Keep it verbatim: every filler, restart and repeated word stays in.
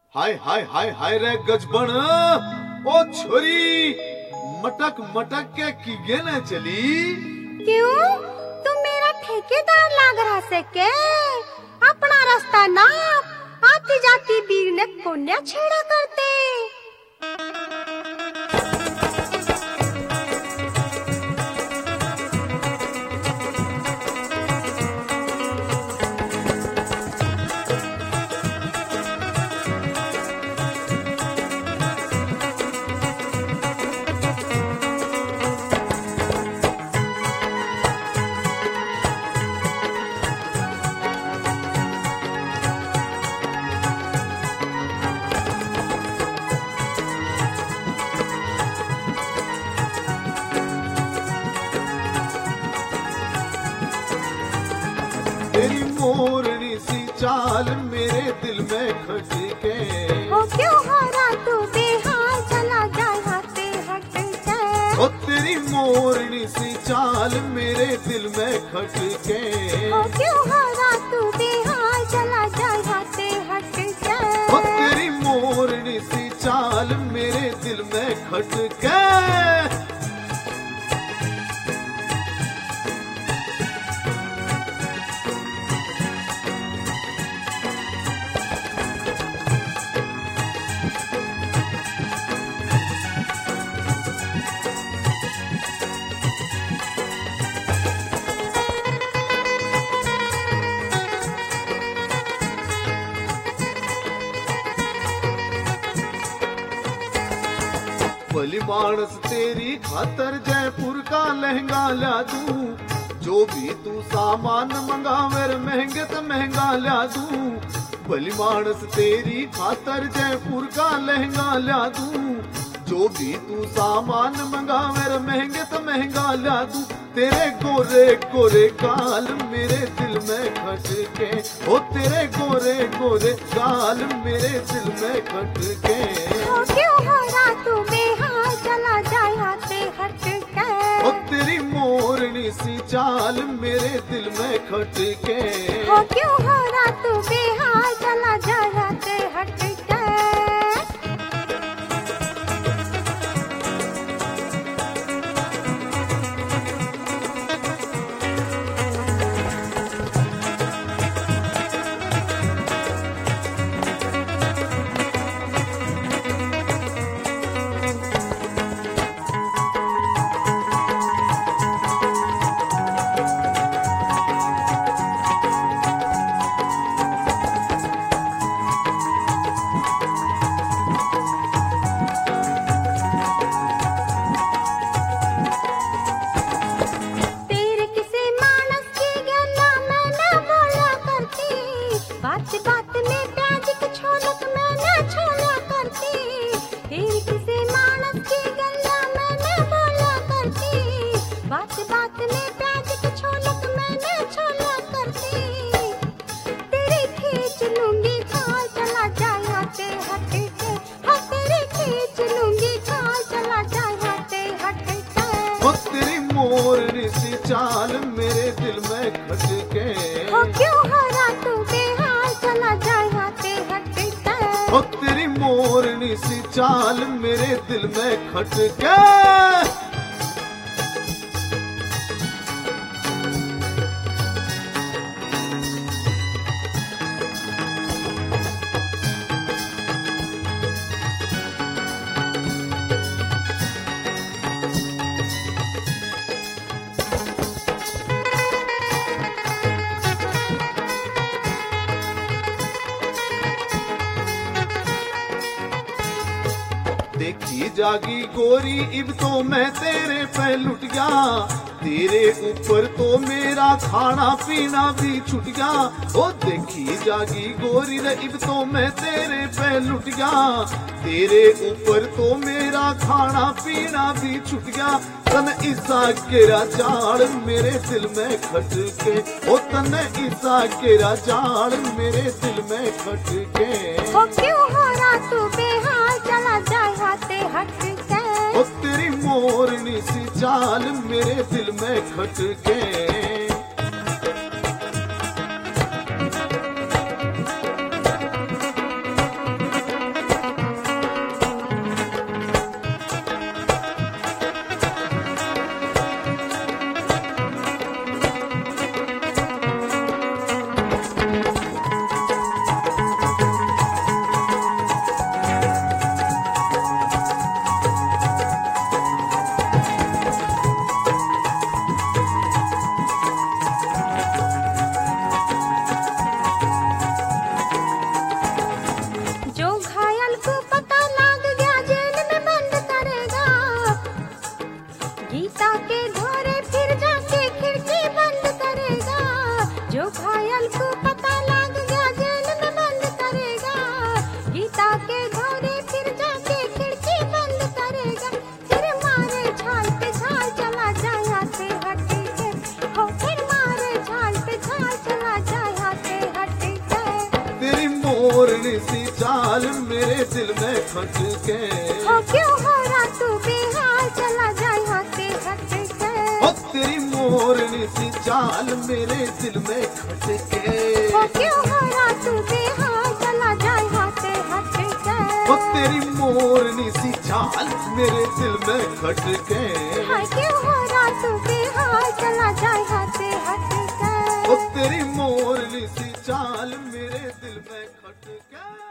हाय हाय हाय हाय रे गजबन, ओ छोरी मटक मटक के किगे न चली। क्यों, तुम मेरा ठेकेदार लाग रहा से के? अपना रास्ता नाप, आती जाती बीर ने कोन्या छेड़ा करते। तेरी मोरनी सी चाल मेरे दिल में खटके। ओ क्यों हारा तू बेहाल चला जाए ते हट के। ओ तेरी मोरनी सी चाल मेरे दिल में खटके। ओ क्यों हारा तू बेहाल चला जाए ते हट के। ओ तेरी मोरनी सी चाल मेरे दिल में खटके। भली मानस तेरी खातर जयपुर का लहंगा ला दूं। जो भी तू सामान मंगावे महंगे तो महंगा ला दूं। भली मानस तेरी खातर जयपुर का लहंगा ला दूं। जो भी तू सामान मंगावे महंगे तो महंगा ला दूं। तेरे गोरे गोरे गाल मेरे दिल में खटके। ओ तेरे गोरे गोरे गाल मेरे दिल में खटके। ओ क्यों हारा तू बेहाल चला जाए ते हट के। ओ तेरी मोरनी सी चाल मेरे दिल में खटके। ओ क्यों हारा तू बेहाल चला जाए ते हट के। बात बात में प्याज की छोलक मैं न छोला करती। फिर किसी मानस की गल्ला मैं न बोला करती। बात बात में प्याज की छोलक मैं न छोला करती। तेरी खींच लूंगी खाल चला जाए ते हट के। हाँ तेरी खींच लूंगी खाल चला जाए ते हट के। ओ तेरी मोरनी सी चाल मेरे दिल में खटके। हो क्यों हारा तू बेहाल चला जाए ते हट के। ओ तेरी मोरनी सी चाल मेरे दिल में खटके। देखी जागी गोरी इब तो मैं तेरे पे लुट गया। तेरे ऊपर तो मेरा खाना पीना भी छुट गया। ओ देखी जागी गोरी रे इब तो मैं तेरे पे लुट गया। तेरे ऊपर तो मेरा खाना पीना भी छुट गया। तन ईसा केरा जाड़ मेरे दिल में खटके। ओ तन ईसा केरा जाड़ मेरे दिल में खटके। हो क्यों हारा तू बेहाल चला जाए ते हट के। ओ तेरी मोरनी सी चाल मेरे दिल में खटके। सी चाल मेरे दिल में खटके। हो क्यों हो रहा तू बेहाल, चला जा यहाँ से हट के। ओ तेरी मोरनी सी चाल मेरे दिल में खटके। हो क्यों हो रहा तू बेहाल, चला जा यहाँ से हट के। ओ तेरी मोरनी सी चाल मेरे दिल में खटके। हाय क्यों हो रहा तू बेहाल, चला जा यहाँ से हट के। ओ तेरी मोरनी सी चाल मेरे दिल में खटके।